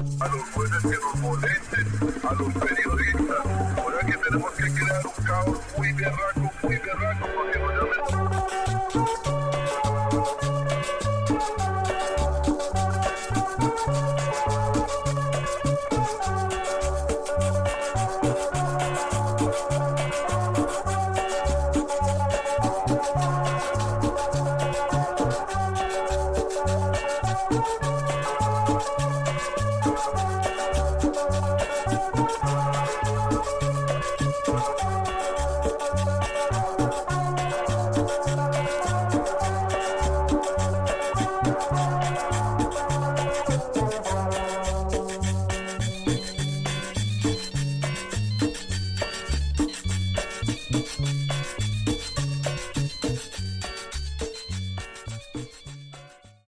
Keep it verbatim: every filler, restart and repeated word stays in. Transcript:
a los jueces que nos molesten, a los periodistas. Ahora que tenemos que crear un caos muy berraco, muy berraco, porque no llamen.